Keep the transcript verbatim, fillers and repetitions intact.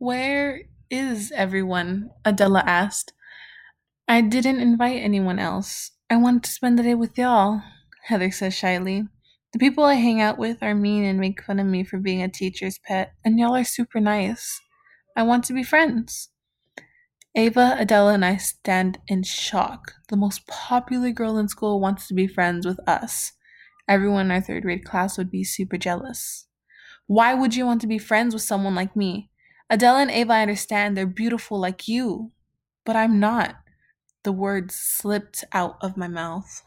Where is everyone? Adela asked. I didn't invite anyone else. I wanted to spend the day with y'all, Heather says shyly. The people I hang out with are mean and make fun of me for being a teacher's pet, and y'all are super nice. I want to be friends. Ava, Adela, and I stand in shock. The most popular girl in school wants to be friends with us. Everyone in our third grade class would be super jealous. Why would you want to be friends with someone like me? Adela and Ava, I understand they're beautiful like you, but I'm not. The words slipped out of my mouth.